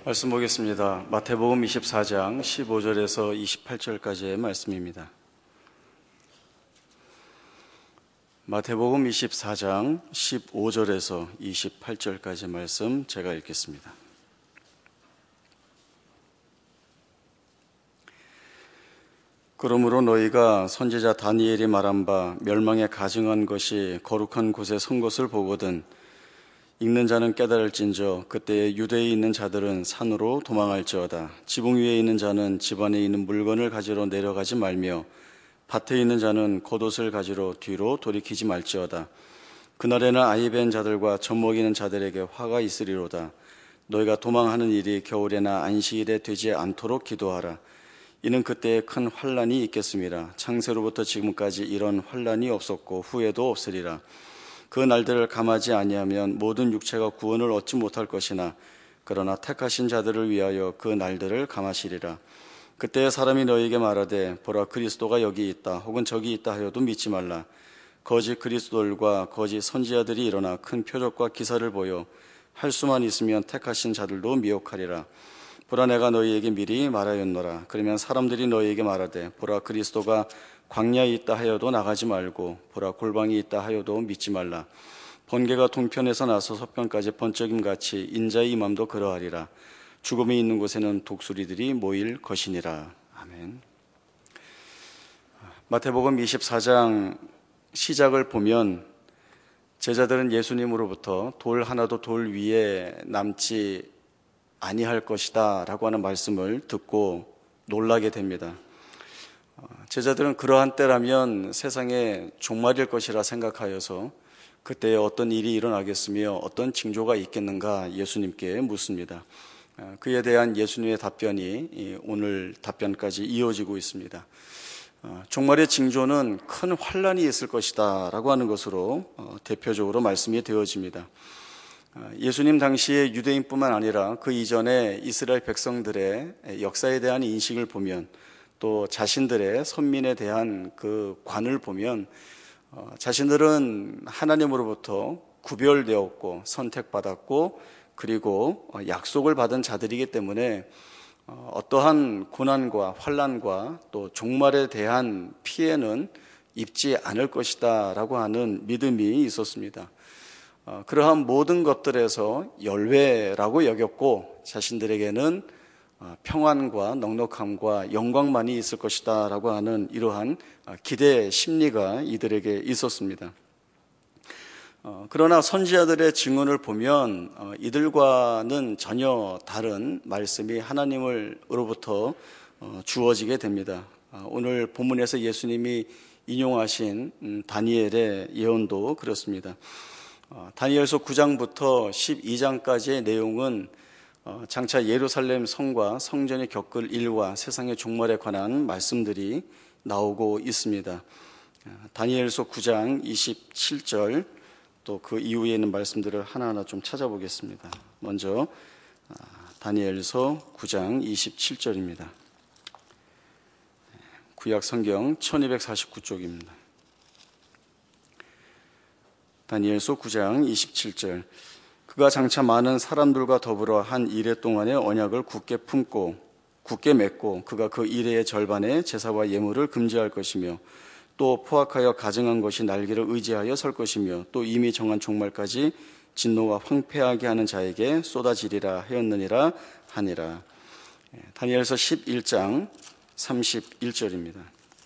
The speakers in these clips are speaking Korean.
말씀 보겠습니다. 마태복음 24장 15절에서 28절까지의 말씀입니다. 마태복음 24장 15절에서 28절까지 말씀 제가 읽겠습니다. 그러므로 너희가 선지자 다니엘이 말한 바 멸망에 가증한 것이 거룩한 곳에 선 것을 보거든 읽는 자는 깨달을진저 그때에 유대에 있는 자들은 산으로 도망할지어다. 지붕 위에 있는 자는 집 안에 있는 물건을 가지러 내려가지 말며 밭에 있는 자는 겉옷을 가지러 뒤로 돌이키지 말지어다. 그날에는 아이 벤 자들과 젖 먹이는 자들에게 화가 있으리로다. 너희가 도망하는 일이 겨울에나 안식일에 되지 않도록 기도하라. 이는 그때에 큰 환난이 있겠음이라. 창세로부터 지금까지 이런 환난이 없었고 후에도 없으리라. 그 날들을 감하지 아니하면 모든 육체가 구원을 얻지 못할 것이나 그러나 택하신 자들을 위하여 그 날들을 감하시리라. 그때 사람이 너희에게 말하되 보라 그리스도가 여기 있다 혹은 저기 있다 하여도 믿지 말라. 거짓 그리스도들과 거짓 선지자들이 일어나 큰 표적과 기사를 보여 할 수만 있으면 택하신 자들도 미혹하리라. 보라 내가 너희에게 미리 말하였노라. 그러면 사람들이 너희에게 말하되 보라 그리스도가 광야에 있다 하여도 나가지 말고 보라 골방이 있다 하여도 믿지 말라. 번개가 동편에서 나서 서편까지 번쩍임같이 인자의 임함도 그러하리라. 죽음이 있는 곳에는 독수리들이 모일 것이니라. 아멘. 마태복음 24장 시작을 보면 제자들은 예수님으로부터 돌 하나도 돌 위에 남지 아니할 것이다 라고 하는 말씀을 듣고 놀라게 됩니다. 제자들은 그러한 때라면 세상에 종말일 것이라 생각하여서 그때에 어떤 일이 일어나겠으며 어떤 징조가 있겠는가 예수님께 묻습니다. 그에 대한 예수님의 답변이 오늘 답변까지 이어지고 있습니다. 종말의 징조는 큰 환난이 있을 것이다 라고 하는 것으로 대표적으로 말씀이 되어집니다. 예수님 당시에 유대인뿐만 아니라 그 이전에 이스라엘 백성들의 역사에 대한 인식을 보면 또 자신들의 선민에 대한 그 관을 보면 자신들은 하나님으로부터 구별되었고 선택받았고 그리고 약속을 받은 자들이기 때문에 어떠한 고난과 환난과 또 종말에 대한 피해는 입지 않을 것이다 라고 하는 믿음이 있었습니다. 그러한 모든 것들에서 열외라고 여겼고 자신들에게는 평안과 넉넉함과 영광만이 있을 것이다 라고 하는 이러한 기대 심리가 이들에게 있었습니다. 그러나 선지자들의 증언을 보면 이들과는 전혀 다른 말씀이 하나님으로부터 주어지게 됩니다. 오늘 본문에서 예수님이 인용하신 다니엘의 예언도 그렇습니다. 다니엘서 9장부터 12장까지의 내용은 장차 예루살렘 성과 성전이 겪을 일과 세상의 종말에 관한 말씀들이 나오고 있습니다. 다니엘서 9장 27절 또 그 이후에 있는 말씀들을 하나하나 좀 찾아보겠습니다. 먼저 다니엘서 9장 27절입니다. 구약 성경 1249쪽입니다. 다니엘서 9장 27절 그가 장차 많은 사람들과 더불어 한 이레 동안의 언약을 굳게 맺고 그가 그 이레의 절반의 제사와 예물을 금지할 것이며 또 포악하여 가증한 것이 날개를 의지하여 설 것이며 또 이미 정한 종말까지 진노가 황폐하게 하는 자에게 쏟아지리라 하였느니라 하니라. 다니엘서 11장 31절입니다.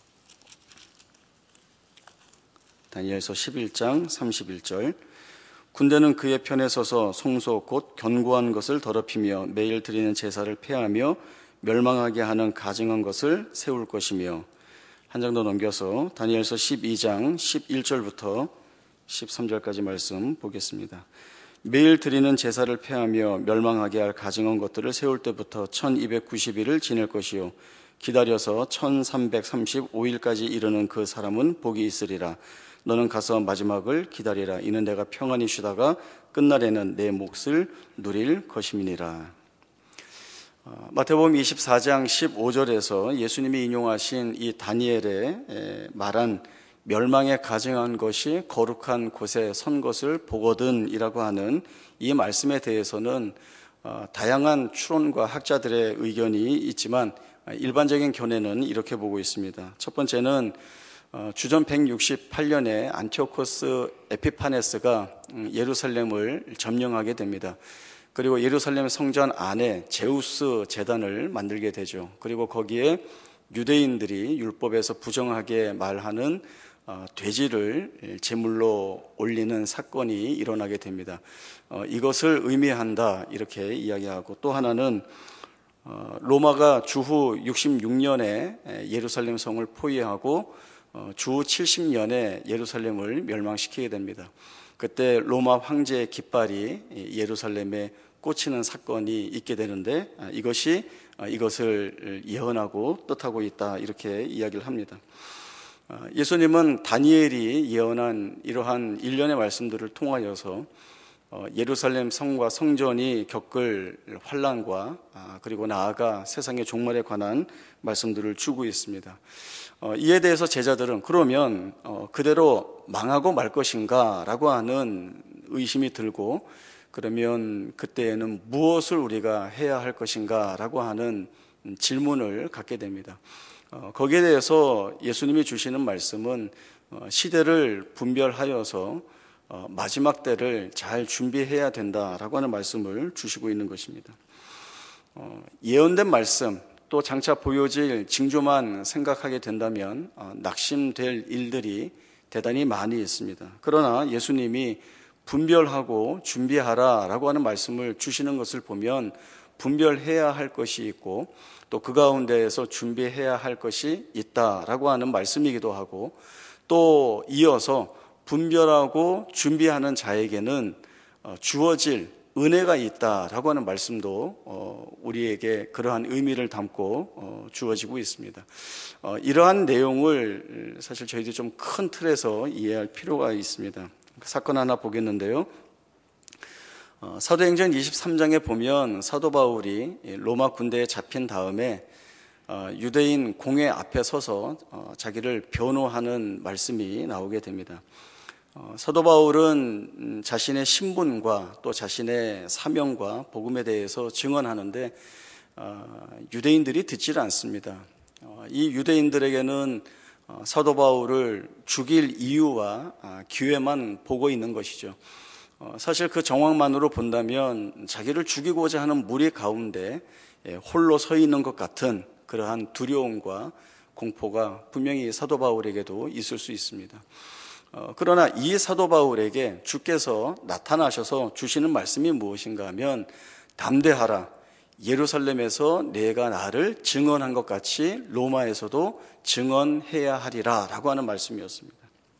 다니엘서 11장 31절 군대는 그의 편에 서서 송소 곧 견고한 것을 더럽히며 매일 드리는 제사를 폐하며 멸망하게 하는 가증한 것을 세울 것이며 한 장 더 넘겨서 다니엘서 12장 11절부터 13절까지 말씀 보겠습니다. 매일 드리는 제사를 폐하며 멸망하게 할 가증한 것들을 세울 때부터 1290일을 지낼 것이요 기다려서 1335일까지 이르는 그 사람은 복이 있으리라. 너는 가서 마지막을 기다리라. 이는 내가 평안히 쉬다가 끝날에는 내 몫을 누릴 것임이니라. 마태복음 24장 15절에서 예수님이 인용하신 이 다니엘의 말한 멸망에 가증한 것이 거룩한 곳에 선 것을 보거든이라고 하는 이 말씀에 대해서는 다양한 추론과 학자들의 의견이 있지만 일반적인 견해는 이렇게 보고 있습니다. 첫 번째는 주전 168년에 안티오코스 에피파네스가 예루살렘을 점령하게 됩니다. 그리고 예루살렘 성전 안에 제우스 제단을 만들게 되죠. 그리고 거기에 유대인들이 율법에서 부정하게 말하는 돼지를 제물로 올리는 사건이 일어나게 됩니다. 이것을 의미한다 이렇게 이야기하고, 또 하나는 로마가 주후 66년에 예루살렘 성을 포위하고 주후 70년에 예루살렘을 멸망시키게 됩니다. 그때 로마 황제의 깃발이 예루살렘에 꽂히는 사건이 있게 되는데, 이것을 예언하고 뜻하고 있다 이렇게 이야기를 합니다. 예수님은 다니엘이 예언한 이러한 일련의 말씀들을 통하여서 예루살렘 성과 성전이 겪을 환난과 그리고 나아가 세상의 종말에 관한 말씀들을 주고 있습니다. 이에 대해서 제자들은 그러면 그대로 망하고 말 것인가 라고 하는 의심이 들고, 그러면 그때에는 무엇을 우리가 해야 할 것인가 라고 하는 질문을 갖게 됩니다. 거기에 대해서 예수님이 주시는 말씀은 시대를 분별하여서 마지막 때를 잘 준비해야 된다라고 하는 말씀을 주시고 있는 것입니다. 예언된 말씀, 또 장차 보여질 징조만 생각하게 된다면 낙심될 일들이 대단히 많이 있습니다. 그러나 예수님이 분별하고 준비하라라고 하는 말씀을 주시는 것을 보면 분별해야 할 것이 있고, 또 그 가운데에서 준비해야 할 것이 있다라고 하는 말씀이기도 하고, 또 이어서 분별하고 준비하는 자에게는 주어질 은혜가 있다라고 하는 말씀도 우리에게 그러한 의미를 담고 주어지고 있습니다. 이러한 내용을 사실 저희들이 좀 큰 틀에서 이해할 필요가 있습니다. 사건 하나 보겠는데요. 사도행전 23장에 보면 사도 바울이 로마 군대에 잡힌 다음에 유대인 공회 앞에 서서 자기를 변호하는 말씀이 나오게 됩니다. 사도 바울은 자신의 신분과 또 자신의 사명과 복음에 대해서 증언하는데 유대인들이 듣지를 않습니다. 이 유대인들에게는 사도 바울을 죽일 이유와 기회만 보고 있는 것이죠. 사실 그 정황만으로 본다면 자기를 죽이고자 하는 무리 가운데 홀로 서 있는 것 같은 그러한 두려움과 공포가 분명히 사도 바울에게도 있을 수 있습니다. 그러나 이 사도 바울에게 주께서 나타나셔서 주시는 말씀이 무엇인가 하면, 담대하라, 예루살렘에서 내가 나를 증언한 것 같이 로마에서도 증언해야 하리라 라고 하는 말씀이었습니다.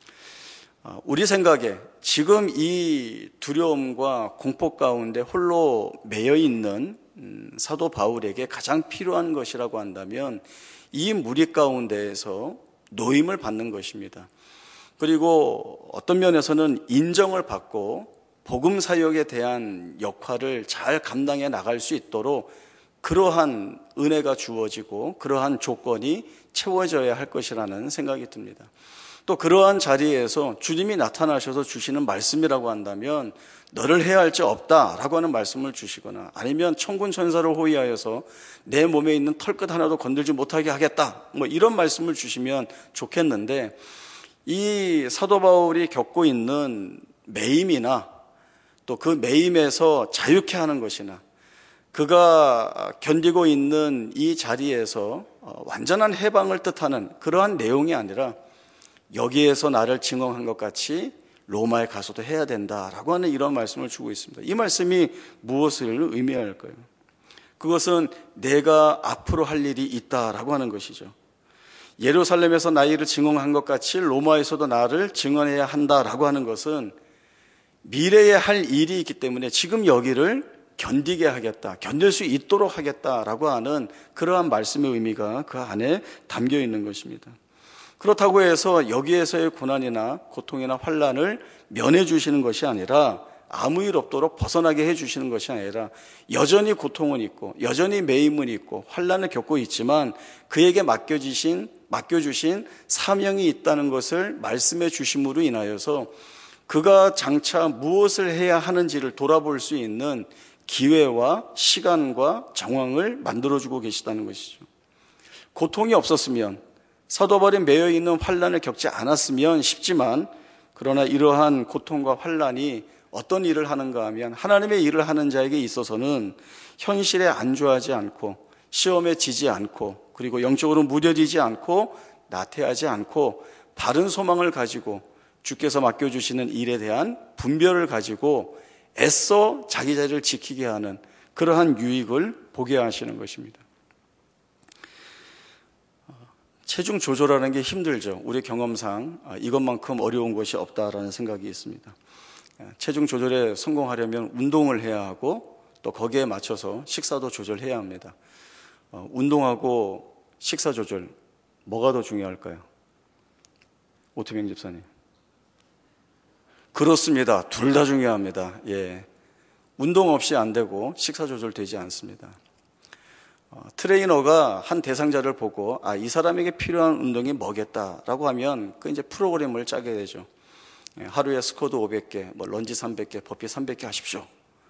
우리 생각에 지금 이 두려움과 공포 가운데 홀로 매여 있는 사도 바울에게 가장 필요한 것이라고 한다면 이 무리 가운데에서 노임을 받는 것입니다. 그리고 어떤 면에서는 인정을 받고 복음 사역에 대한 역할을 잘 감당해 나갈 수 있도록 그러한 은혜가 주어지고 그러한 조건이 채워져야 할 것이라는 생각이 듭니다. 또 그러한 자리에서 주님이 나타나셔서 주시는 말씀이라고 한다면 너를 해야 할 자 없다라고 하는 말씀을 주시거나, 아니면 천군 천사를 호위하여서 내 몸에 있는 털끝 하나도 건들지 못하게 하겠다, 이런 말씀을 주시면 좋겠는데, 이 사도 바울이 겪고 있는 매임이나 또 그 매임에서 자유케 하는 것이나 그가 견디고 있는 이 자리에서 완전한 해방을 뜻하는 그러한 내용이 아니라, 여기에서 나를 증언한 것 같이 로마에 가서도 해야 된다라고 하는 이런 말씀을 주고 있습니다. 이 말씀이 무엇을 의미할까요? 그것은 내가 앞으로 할 일이 있다라고 하는 것이죠. 예루살렘에서 나를 증언한 것 같이 로마에서도 나를 증언해야 한다라고 하는 것은 미래에 할 일이 있기 때문에 지금 여기를 견디게 하겠다, 견딜 수 있도록 하겠다라고 하는 그러한 말씀의 의미가 그 안에 담겨 있는 것입니다. 그렇다고 해서 여기에서의 고난이나 고통이나 환난을 면해 주시는 것이 아니라, 아무 일 없도록 벗어나게 해 주시는 것이 아니라, 여전히 고통은 있고 여전히 매임은 있고 환난을 겪고 있지만 그에게 맡겨주신 사명이 있다는 것을 말씀해 주심으로 인하여서 그가 장차 무엇을 해야 하는지를 돌아볼 수 있는 기회와 시간과 정황을 만들어주고 계시다는 것이죠. 고통이 없었으면, 사도바울이 매여 있는 환난을 겪지 않았으면 쉽지만, 그러나 이러한 고통과 환난이 어떤 일을 하는가 하면 하나님의 일을 하는 자에게 있어서는 현실에 안주하지 않고, 시험에 지지 않고, 그리고 영적으로 무뎌지지 않고, 나태하지 않고, 바른 소망을 가지고 주께서 맡겨주시는 일에 대한 분별을 가지고 애써 자기 자리를 지키게 하는 그러한 유익을 보게 하시는 것입니다. 체중 조절하는 게 힘들죠. 우리 경험상 이것만큼 어려운 것이 없다라는 생각이 있습니다. 체중 조절에 성공하려면 운동을 해야 하고 또 거기에 맞춰서 식사도 조절해야 합니다. 운동하고 식사 조절, 뭐가 더 중요할까요? 오태명 집사님. 그렇습니다. 둘 다 중요합니다. 예. 운동 없이 안 되고 식사 조절 되지 않습니다. 트레이너가 한 대상자를 보고 이 사람에게 필요한 운동이 뭐겠다라고 하면 그 이제 프로그램을 짜게 되죠. 하루에 스쿼트 500개, 런지 300개, 버피 300개 하십시오.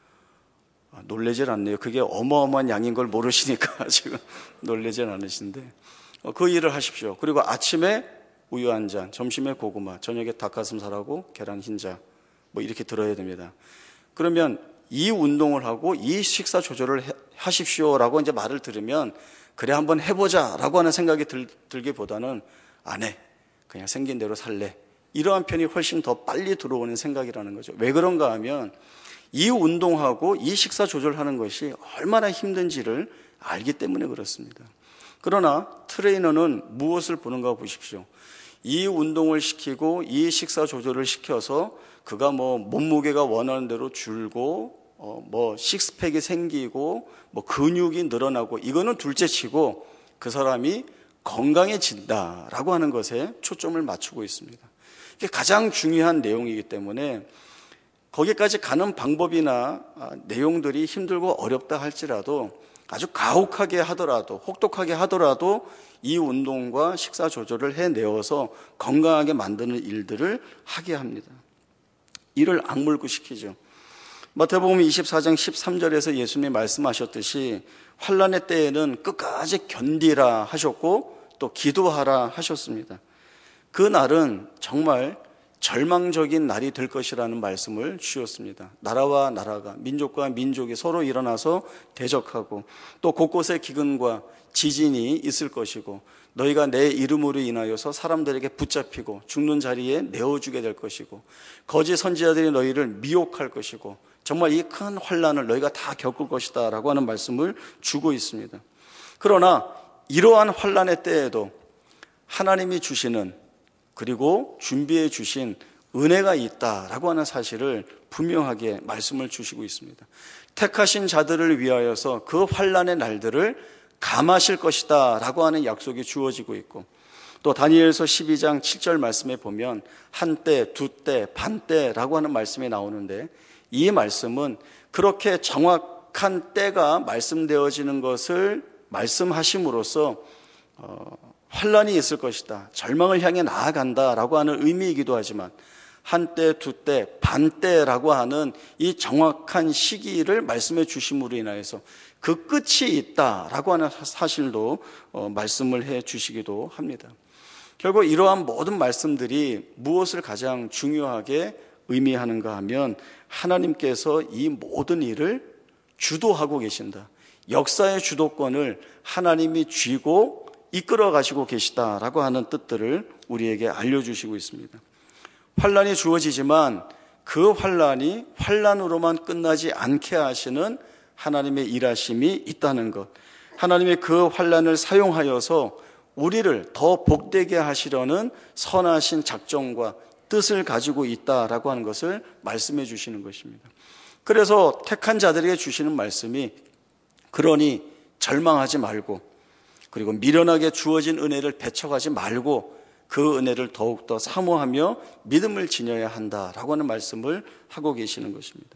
놀라질 않네요. 그게 어마어마한 양인 걸 모르시니까 지금 놀라질 않으신데 그 일을 하십시오. 그리고 아침에 우유 한 잔, 점심에 고구마, 저녁에 닭가슴살하고 계란 흰자 이렇게 들어야 됩니다. 그러면 이 운동을 하고 이 식사 조절을 하십시오라고 이제 말을 들으면 그래 한번 해보자라고 하는 생각이 들기보다는 안 해, 그냥 생긴 대로 살래, 이러한 편이 훨씬 더 빨리 들어오는 생각이라는 거죠. 왜 그런가 하면 이 운동하고 이 식사 조절하는 것이 얼마나 힘든지를 알기 때문에 그렇습니다. 그러나 트레이너는 무엇을 보는가 보십시오. 이 운동을 시키고 이 식사 조절을 시켜서 그가 몸무게가 원하는 대로 줄고 식스팩이 생기고 근육이 늘어나고 이거는 둘째치고 그 사람이 건강해진다라고 하는 것에 초점을 맞추고 있습니다. 이게 가장 중요한 내용이기 때문에 거기까지 가는 방법이나 내용들이 힘들고 어렵다 할지라도 아주 가혹하게 하더라도, 혹독하게 하더라도 이 운동과 식사 조절을 해내어서 건강하게 만드는 일들을 하게 합니다. 이를 악물고시키죠. 마태복음 24장 13절에서 예수님이 말씀하셨듯이 환난의 때에는 끝까지 견디라 하셨고 또 기도하라 하셨습니다. 그 날은 정말 절망적인 날이 될 것이라는 말씀을 주셨습니다. 나라와 나라가, 민족과 민족이 서로 일어나서 대적하고 또 곳곳에 기근과 지진이 있을 것이고 너희가 내 이름으로 인하여서 사람들에게 붙잡히고 죽는 자리에 내어주게 될 것이고 거짓 선지자들이 너희를 미혹할 것이고 정말 이 큰 환난을 너희가 다 겪을 것이다 라고 하는 말씀을 주고 있습니다. 그러나 이러한 환난의 때에도 하나님이 주시는 그리고 준비해 주신 은혜가 있다라고 하는 사실을 분명하게 말씀을 주시고 있습니다. 택하신 자들을 위하여서 그 환난의 날들을 감하실 것이다 라고 하는 약속이 주어지고 있고 또 다니엘서 12장 7절 말씀에 보면 한때, 두때, 반때라고 하는 말씀이 나오는데 이 말씀은 그렇게 정확한 때가 말씀되어지는 것을 말씀하심으로써 환난이 있을 것이다, 절망을 향해 나아간다라고 하는 의미이기도 하지만 한때, 두때, 반때라고 하는 이 정확한 시기를 말씀해 주심으로 인하여서 그 끝이 있다라고 하는 사실도 말씀을 해 주시기도 합니다. 결국 이러한 모든 말씀들이 무엇을 가장 중요하게 의미하는가 하면 하나님께서 이 모든 일을 주도하고 계신다. 역사의 주도권을 하나님이 쥐고 이끌어 가시고 계시다라고 하는 뜻들을 우리에게 알려주시고 있습니다. 환난이 주어지지만 그 환난이 환난으로만 끝나지 않게 하시는 하나님의 일하심이 있다는 것, 하나님의 그 환난을 사용하여서 우리를 더 복되게 하시려는 선하신 작정과 뜻을 가지고 있다라고 하는 것을 말씀해 주시는 것입니다. 그래서 택한 자들에게 주시는 말씀이 그러니 절망하지 말고 그리고 미련하게 주어진 은혜를 배척하지 말고 그 은혜를 더욱더 사모하며 믿음을 지녀야 한다라고 하는 말씀을 하고 계시는 것입니다.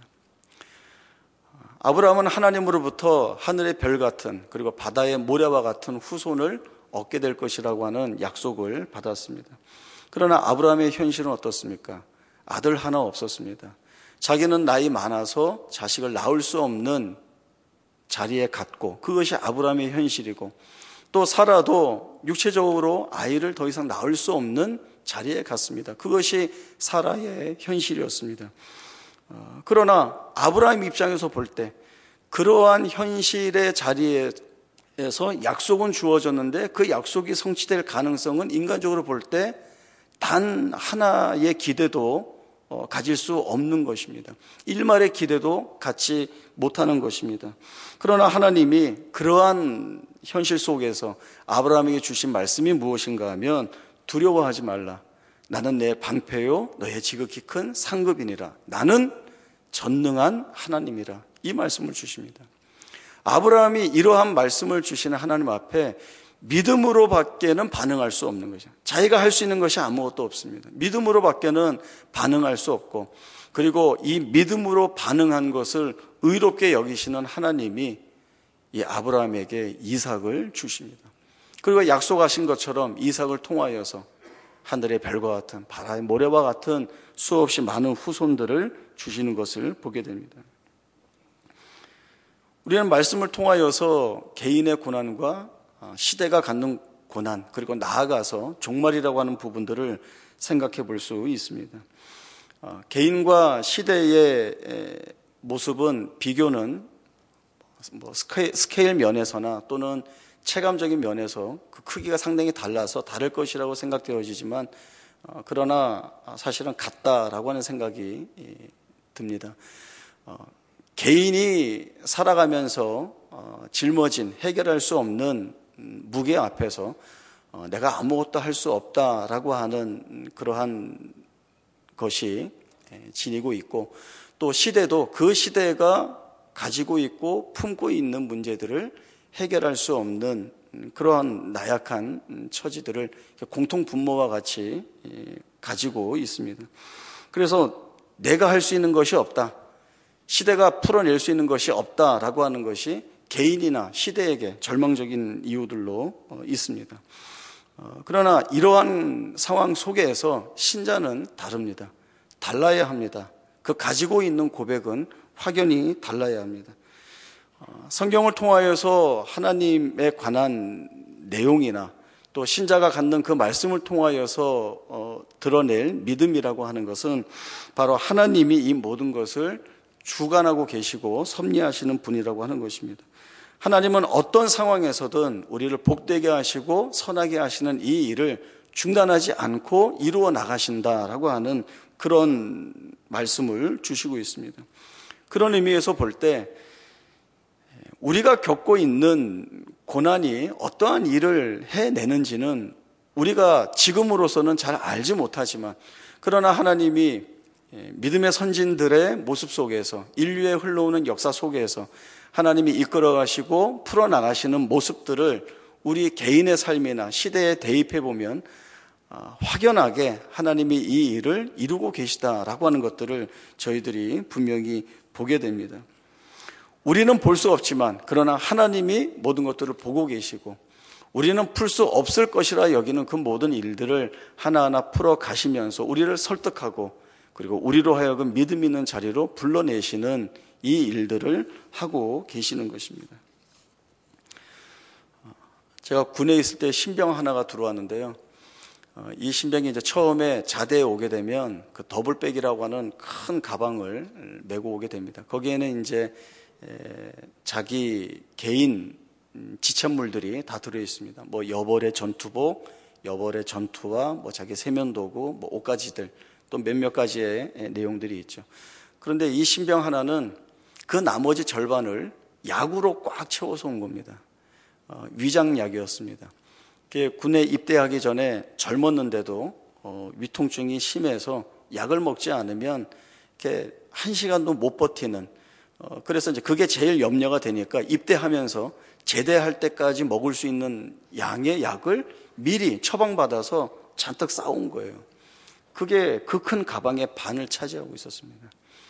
아브라함은 하나님으로부터 하늘의 별 같은 그리고 바다의 모래와 같은 후손을 얻게 될 것이라고 하는 약속을 받았습니다. 그러나 아브라함의 현실은 어떻습니까? 아들 하나 없었습니다. 자기는 나이 많아서 자식을 낳을 수 없는 자리에 갔고, 그것이 아브라함의 현실이고, 또 사라도 육체적으로 아이를 더 이상 낳을 수 없는 자리에 갔습니다. 그것이 사라의 현실이었습니다. 그러나 아브라함 입장에서 볼 때 그러한 현실의 자리에서 약속은 주어졌는데 그 약속이 성취될 가능성은 인간적으로 볼 때 단 하나의 기대도 가질 수 없는 것입니다. 일말의 기대도 갖지 못하는 것입니다. 그러나 하나님이 그러한 현실 속에서 아브라함에게 주신 말씀이 무엇인가 하면, 두려워하지 말라. 나는 내 방패요 너의 지극히 큰 상급이니라. 나는 전능한 하나님이라. 이 말씀을 주십니다. 아브라함이 이러한 말씀을 주시는 하나님 앞에 믿음으로 밖에는 반응할 수 없는 거죠. 자기가 할 수 있는 것이 아무것도 없습니다. 믿음으로 밖에는 반응할 수 없고, 그리고 이 믿음으로 반응한 것을 의롭게 여기시는 하나님이 이 아브라함에게 이삭을 주십니다. 그리고 약속하신 것처럼 이삭을 통하여서 하늘의 별과 같은, 바다의 모래와 같은 수없이 많은 후손들을 주시는 것을 보게 됩니다. 우리는 말씀을 통하여서 개인의 고난과 시대가 갖는 고난, 그리고 나아가서 종말이라고 하는 부분들을 생각해 볼 수 있습니다. 개인과 시대의 모습은, 비교는 스케일 면에서나 또는 체감적인 면에서 그 크기가 상당히 달라서 다를 것이라고 생각되어지지만, 그러나 사실은 같다라고 하는 생각이 듭니다. 개인이 살아가면서 짊어진, 해결할 수 없는 무게 앞에서 내가 아무것도 할 수 없다라고 하는 그러한 것이 지니고 있고, 또 시대도 그 시대가 가지고 있고 품고 있는 문제들을 해결할 수 없는 그러한 나약한 처지들을 공통 분모와 같이 가지고 있습니다. 그래서 내가 할 수 있는 것이 없다, 시대가 풀어낼 수 있는 것이 없다라고 하는 것이 개인이나 시대에게 절망적인 이유들로 있습니다. 그러나 이러한 상황 속에서 신자는 다릅니다. 달라야 합니다. 그 가지고 있는 고백은 확연히 달라야 합니다. 성경을 통하여서 하나님에 관한 내용이나 또 신자가 갖는 그 말씀을 통하여서 드러낼 믿음이라고 하는 것은 바로 하나님이 이 모든 것을 주관하고 계시고 섭리하시는 분이라고 하는 것입니다. 하나님은 어떤 상황에서든 우리를 복되게 하시고 선하게 하시는 이 일을 중단하지 않고 이루어 나가신다라고 하는 그런 말씀을 주시고 있습니다. 그런 의미에서 볼 때 우리가 겪고 있는 고난이 어떠한 일을 해내는지는 우리가 지금으로서는 잘 알지 못하지만, 그러나 하나님이 믿음의 선진들의 모습 속에서, 인류의 흘러오는 역사 속에서 하나님이 이끌어 가시고 풀어나가시는 모습들을 우리 개인의 삶이나 시대에 대입해 보면 확연하게 하나님이 이 일을 이루고 계시다라고 하는 것들을 저희들이 분명히 보게 됩니다. 우리는 볼 수 없지만 그러나 하나님이 모든 것들을 보고 계시고, 우리는 풀 수 없을 것이라 여기는 그 모든 일들을 하나하나 풀어 가시면서 우리를 설득하고, 그리고 우리로 하여금 믿음 있는 자리로 불러내시는 이 일들을 하고 계시는 것입니다. 제가 군에 있을 때 신병 하나가 들어왔는데요. 이 신병이 이제 처음에 자대에 오게 되면 그 더블백이라고 하는 큰 가방을 메고 오게 됩니다. 거기에는 이제 자기 개인 지천물들이 다 들어 있습니다. 뭐 여벌의 전투복, 여벌의 전투화, 뭐 자기 세면도구, 뭐 옷가지들, 또 몇몇 가지의 내용들이 있죠. 그런데 이 신병 하나는 그 나머지 절반을 약으로 꽉 채워서 온 겁니다. 위장약이었습니다. 군에 입대하기 전에 젊었는데도 위통증이 심해서 약을 먹지 않으면 이렇게 1시간도 못 버티는, 그래서 이제 그게 제일 염려가 되니까 입대하면서 제대할 때까지 먹을 수 있는 양의 약을 미리 처방받아서 잔뜩 싸온 거예요. 그게 그 큰 가방의 반을 차지하고 있었습니다.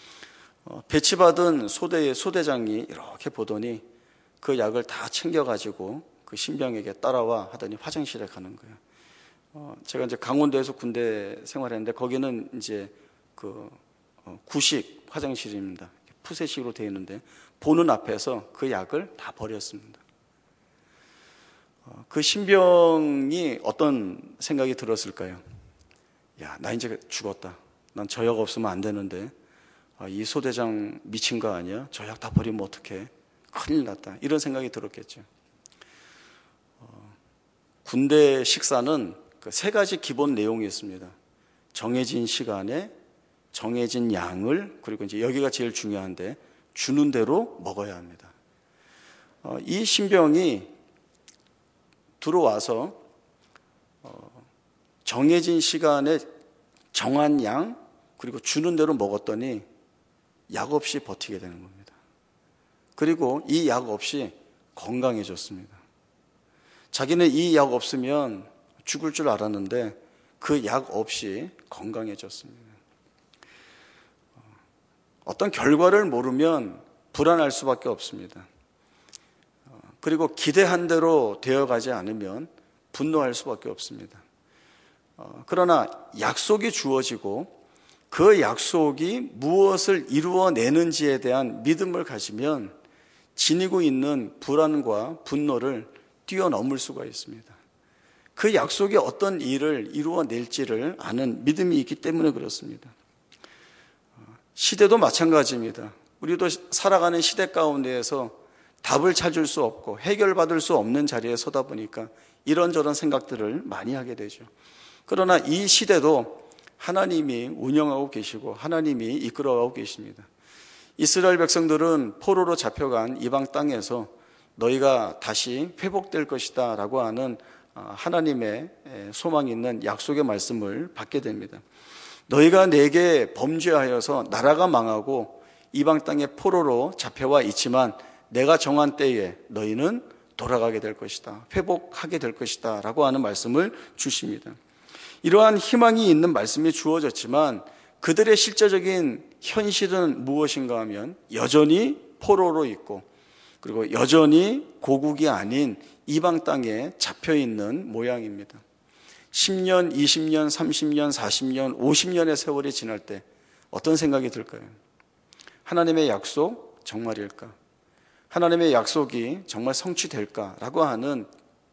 배치받은 소대의 소대장이 이렇게 보더니 그 약을 다 챙겨가지고 그 신병에게 따라와 하더니 화장실에 가는 거예요. 제가 이제 강원도에서 군대 생활했는데 거기는 이제 그 구식 화장실입니다. 푸세식으로 되어 있는데 보는 앞에서 그 약을 다 버렸습니다. 그 신병이 어떤 생각이 들었을까요? 야, 나 이제 죽었다. 난 저 약 없으면 안 되는데 이 소대장 미친 거 아니야? 저 약 다 버리면 어떡해? 큰일 났다. 이런 생각이 들었겠죠. 군대 식사는 그 세 가지 기본 내용이 있습니다. 정해진 시간에 정해진 양을, 그리고 이제 여기가 제일 중요한데 주는 대로 먹어야 합니다. 이 신병이 들어와서 정해진 시간에 정한 양, 그리고 주는 대로 먹었더니 약 없이 버티게 되는 겁니다. 그리고 이 약 없이 건강해졌습니다. 자기는 이 약 없으면 죽을 줄 알았는데 그 약 없이 건강해졌습니다. 어떤 결과를 모르면 불안할 수밖에 없습니다. 그리고 기대한 대로 되어가지 않으면 분노할 수밖에 없습니다. 그러나 약속이 주어지고 그 약속이 무엇을 이루어내는지에 대한 믿음을 가지면 지니고 있는 불안과 분노를 뛰어넘을 수가 있습니다. 그 약속이 어떤 일을 이루어낼지를 아는 믿음이 있기 때문에 그렇습니다. 시대도 마찬가지입니다. 우리도 살아가는 시대 가운데에서 답을 찾을 수 없고 해결받을 수 없는 자리에 서다 보니까 이런저런 생각들을 많이 하게 되죠. 그러나 이 시대도 하나님이 운영하고 계시고 하나님이 이끌어가고 계십니다. 이스라엘 백성들은 포로로 잡혀간 이방 땅에서 너희가 다시 회복될 것이다 라고 하는 하나님의 소망이 있는 약속의 말씀을 받게 됩니다. 너희가 내게 범죄하여서 나라가 망하고 이방 땅에 포로로 잡혀와 있지만 내가 정한 때에 너희는 돌아가게 될 것이다, 회복하게 될 것이다 라고 하는 말씀을 주십니다. 이러한 희망이 있는 말씀이 주어졌지만 그들의 실제적인 현실은 무엇인가 하면 여전히 포로로 있고 그리고 여전히 고국이 아닌 이방 땅에 잡혀있는 모양입니다. 10년, 20년, 30년, 40년, 50년의 세월이 지날 때 어떤 생각이 들까요? 하나님의 약속 정말일까? 하나님의 약속이 정말 성취될까라고 하는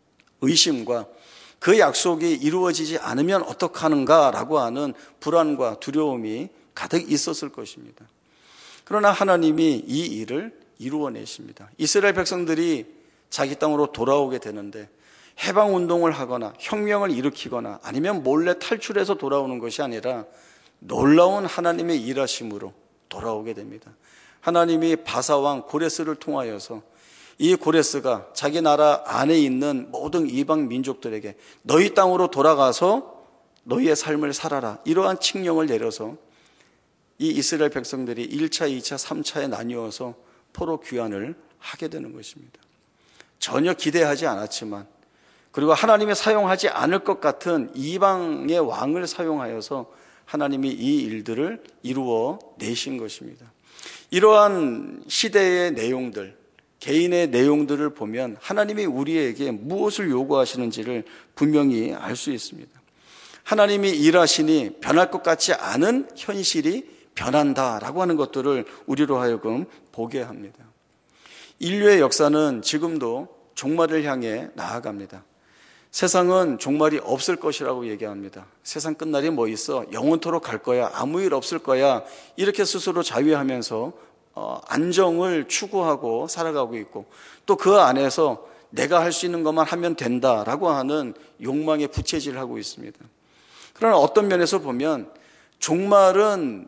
의심과 그 약속이 이루어지지 않으면 어떡하는가라고 하는 불안과 두려움이 가득 있었을 것입니다. 그러나 하나님이 이 일을 이루어내십니다. 이스라엘 백성들이 자기 땅으로 돌아오게 되는데 해방운동을 하거나 혁명을 일으키거나 아니면 몰래 탈출해서 돌아오는 것이 아니라 놀라운 하나님의 일하심으로 돌아오게 됩니다. 하나님이 바사왕 고레스를 통하여서 이 고레스가 자기 나라 안에 있는 모든 이방 민족들에게 너희 땅으로 돌아가서 너희의 삶을 살아라, 이러한 칙령을 내려서 이 이스라엘 백성들이 1차, 2차, 3차에 나뉘어서 포로 귀환을 하게 되는 것입니다. 전혀 기대하지 않았지만, 그리고 하나님이 사용하지 않을 것 같은 이방의 왕을 사용하여서 하나님이 이 일들을 이루어 내신 것입니다. 이러한 시대의 내용들, 개인의 내용들을 보면 하나님이 우리에게 무엇을 요구하시는지를 분명히 알 수 있습니다. 하나님이 일하시니 변할 것 같지 않은 현실이 변한다라고 하는 것들을 우리로 하여금 보게 합니다. 인류의 역사는 지금도 종말을 향해 나아갑니다. 세상은 종말이 없을 것이라고 얘기합니다. 세상 끝날이 뭐 있어? 영원토록 갈 거야. 아무 일 없을 거야. 이렇게 스스로 자위하면서 안정을 추구하고 살아가고 있고, 또 그 안에서 내가 할 수 있는 것만 하면 된다라고 하는 욕망에 부채질하고 있습니다. 그러나 어떤 면에서 보면 종말은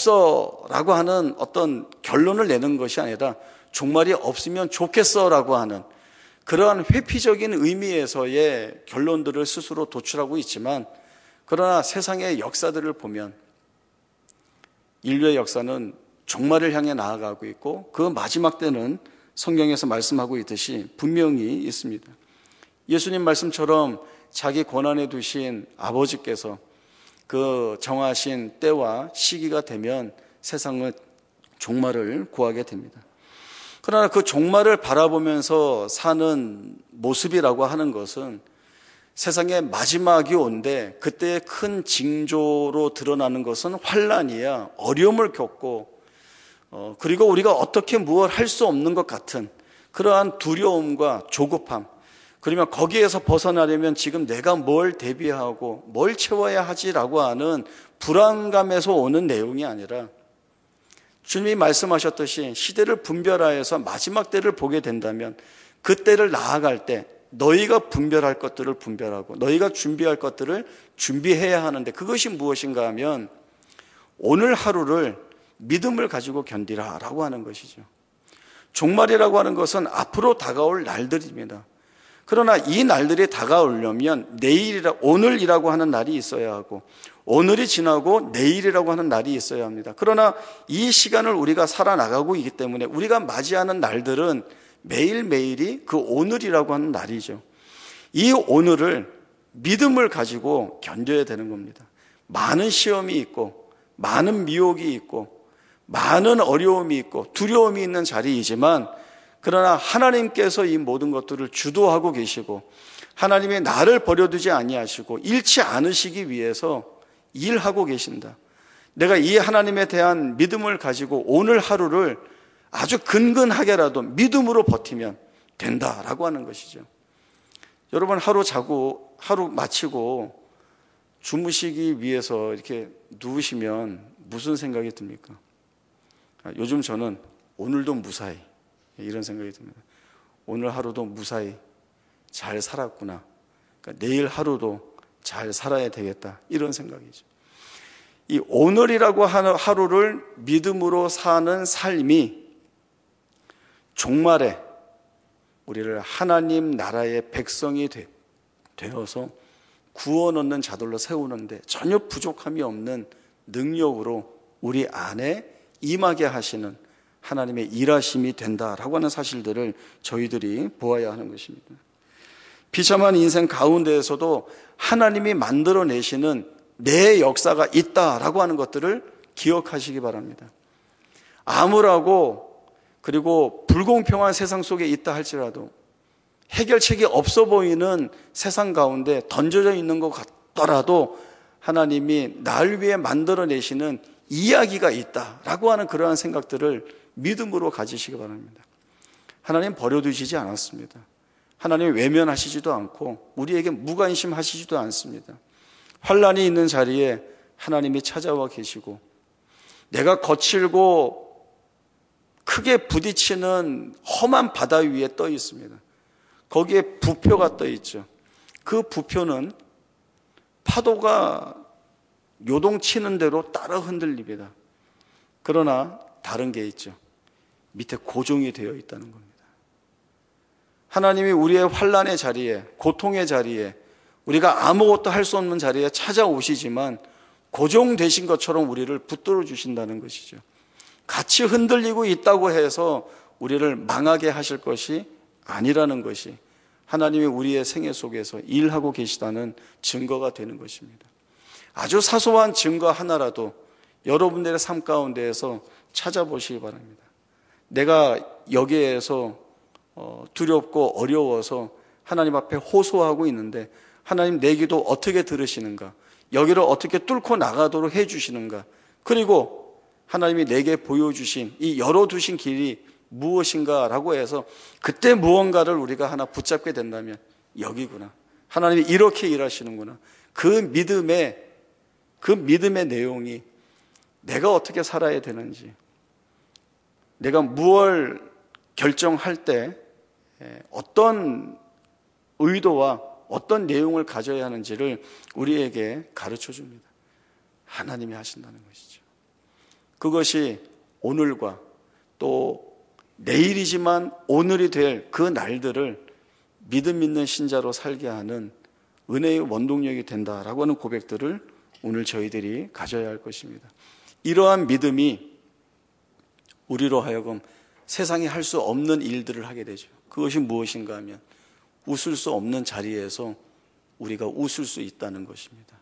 없어라고 하는 어떤 결론을 내는 것이 아니라 종말이 없으면 좋겠어라고 하는 그러한 회피적인 의미에서의 결론들을 스스로 도출하고 있지만, 그러나 세상의 역사들을 보면 인류의 역사는 종말을 향해 나아가고 있고 그 마지막 때는 성경에서 말씀하고 있듯이 분명히 있습니다. 예수님 말씀처럼 자기 권한에 두신 아버지께서 그 정하신 때와 시기가 되면 세상은 종말을 구하게 됩니다. 그러나 그 종말을 바라보면서 사는 모습이라고 하는 것은 세상의 마지막이 온데 그때의 큰 징조로 드러나는 것은 환난이야, 어려움을 겪고 그리고 우리가 어떻게 무엇 할 수 없는 것 같은 그러한 두려움과 조급함, 그러면 거기에서 벗어나려면 지금 내가 뭘 대비하고 뭘 채워야 하지라고 하는 불안감에서 오는 내용이 아니라, 주님이 말씀하셨듯이 시대를 분별하여서 마지막 때를 보게 된다면 그 때를 나아갈 때 너희가 분별할 것들을 분별하고 너희가 준비할 것들을 준비해야 하는데, 그것이 무엇인가 하면 오늘 하루를 믿음을 가지고 견디라 라고 하는 것이죠. 종말이라고 하는 것은 앞으로 다가올 날들입니다. 그러나 이 날들이 다가오려면 오늘이라고 하는 날이 있어야 하고, 오늘이 지나고 내일이라고 하는 날이 있어야 합니다. 그러나 이 시간을 우리가 살아나가고 있기 때문에 우리가 맞이하는 날들은 매일매일이 그 오늘이라고 하는 날이죠. 이 오늘을 믿음을 가지고 견뎌야 되는 겁니다. 많은 시험이 있고 많은 미혹이 있고 많은 어려움이 있고 두려움이 있는 자리이지만, 그러나 하나님께서 이 모든 것들을 주도하고 계시고 하나님이 나를 버려두지 아니하시고 잃지 않으시기 위해서 일하고 계신다. 내가 이 하나님에 대한 믿음을 가지고 오늘 하루를 아주 근근하게라도 믿음으로 버티면 된다라고 하는 것이죠. 여러분, 하루 자고 하루 마치고 주무시기 위해서 이렇게 누우시면 무슨 생각이 듭니까? 요즘 저는 오늘도 무사히 이런 생각이 듭니다. 오늘 하루도 무사히 잘 살았구나. 그러니까 내일 하루도 잘 살아야 되겠다. 이런 생각이죠. 이 오늘이라고 하는 하루를 믿음으로 사는 삶이 종말에 우리를 하나님 나라의 백성이 되어서 구원 얻는 자들로 세우는데 전혀 부족함이 없는 능력으로 우리 안에 임하게 하시는 하나님의 일하심이 된다라고 하는 사실들을 저희들이 보아야 하는 것입니다. 비참한 인생 가운데에서도 하나님이 만들어내시는 내 역사가 있다라고 하는 것들을 기억하시기 바랍니다. 암울하고 그리고 불공평한 세상 속에 있다 할지라도, 해결책이 없어 보이는 세상 가운데 던져져 있는 것 같더라도 하나님이 날 위해 만들어내시는 이야기가 있다라고 하는 그러한 생각들을 믿음으로 가지시기 바랍니다. 하나님 버려두시지 않았습니다. 하나님 외면하시지도 않고 우리에게 무관심하시지도 않습니다. 환난이 있는 자리에 하나님이 찾아와 계시고, 내가 거칠고 크게 부딪히는 험한 바다 위에 떠 있습니다. 거기에 부표가 떠 있죠. 그 부표는 파도가 요동치는 대로 따라 흔들립니다. 그러나 다른 게 있죠. 밑에 고정이 되어 있다는 겁니다. 하나님이 우리의 환난의 자리에, 고통의 자리에, 우리가 아무것도 할 수 없는 자리에 찾아오시지만 고정되신 것처럼 우리를 붙들어 주신다는 것이죠. 같이 흔들리고 있다고 해서 우리를 망하게 하실 것이 아니라는 것이 하나님이 우리의 생애 속에서 일하고 계시다는 증거가 되는 것입니다. 아주 사소한 증거 하나라도 여러분들의 삶 가운데에서 찾아보시기 바랍니다. 내가 여기에서 두렵고 어려워서 하나님 앞에 호소하고 있는데 하나님 내 기도 어떻게 들으시는가, 여기를 어떻게 뚫고 나가도록 해주시는가, 그리고 하나님이 내게 보여주신 이 열어두신 길이 무엇인가라고 해서 그때 무언가를 우리가 하나 붙잡게 된다면 여기구나, 하나님이 이렇게 일하시는구나, 그 믿음의 내용이 내가 어떻게 살아야 되는지, 내가 무엇을 결정할 때 어떤 의도와 어떤 내용을 가져야 하는지를 우리에게 가르쳐 줍니다. 하나님이 하신다는 것이죠. 그것이 오늘과 또 내일이지만 오늘이 될 그 날들을 믿음 있는 신자로 살게 하는 은혜의 원동력이 된다라고 하는 고백들을 오늘 저희들이 가져야 할 것입니다. 이러한 믿음이 우리로 하여금 세상에 할 수 없는 일들을 하게 되죠. 그것이 무엇인가 하면 웃을 수 없는 자리에서 우리가 웃을 수 있다는 것입니다.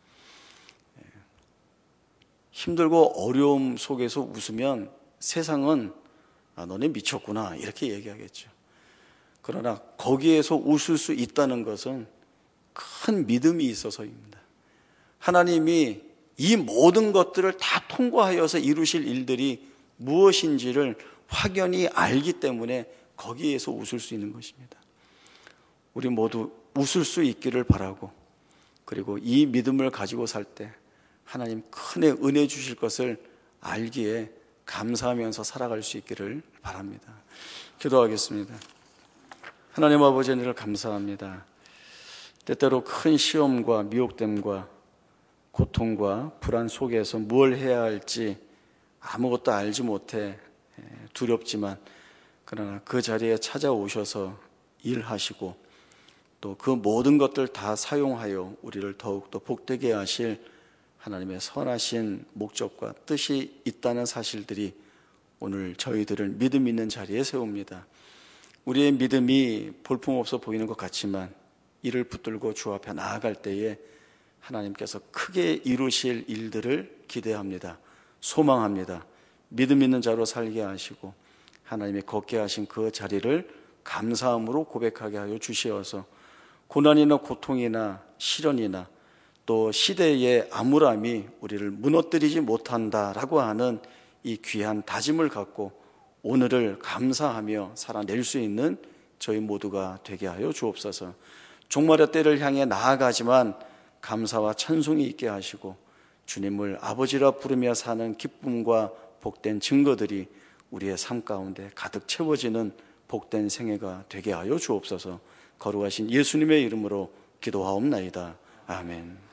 힘들고 어려움 속에서 웃으면 세상은 너네 미쳤구나 이렇게 얘기하겠죠. 그러나 거기에서 웃을 수 있다는 것은 큰 믿음이 있어서입니다. 하나님이 이 모든 것들을 다 통과하여서 이루실 일들이 무엇인지를 확연히 알기 때문에 거기에서 웃을 수 있는 것입니다. 우리 모두 웃을 수 있기를 바라고, 그리고 이 믿음을 가지고 살 때 하나님 큰 은혜 주실 것을 알기에 감사하면서 살아갈 수 있기를 바랍니다. 기도하겠습니다. 하나님 아버지, 은혜를 감사합니다. 때때로 큰 시험과 미혹됨과 고통과 불안 속에서 뭘 해야 할지 아무것도 알지 못해 두렵지만, 그러나 그 자리에 찾아오셔서 일하시고 또 그 모든 것들 다 사용하여 우리를 더욱더 복되게 하실 하나님의 선하신 목적과 뜻이 있다는 사실들이 오늘 저희들을 믿음 있는 자리에 세웁니다. 우리의 믿음이 볼품없어 보이는 것 같지만 이를 붙들고 주 앞에 나아갈 때에 하나님께서 크게 이루실 일들을 기대합니다. 소망합니다. 믿음 있는 자로 살게 하시고 하나님이 걷게 하신 그 자리를 감사함으로 고백하게 하여 주시어서 고난이나 고통이나 시련이나 또 시대의 암울함이 우리를 무너뜨리지 못한다라고 하는 이 귀한 다짐을 갖고 오늘을 감사하며 살아낼 수 있는 저희 모두가 되게 하여 주옵소서. 종말의 때를 향해 나아가지만 감사와 찬송이 있게 하시고 주님을 아버지라 부르며 사는 기쁨과 복된 증거들이 우리의 삶 가운데 가득 채워지는 복된 생애가 되게 하여 주옵소서. 거룩하신 예수님의 이름으로 기도하옵나이다. 아멘.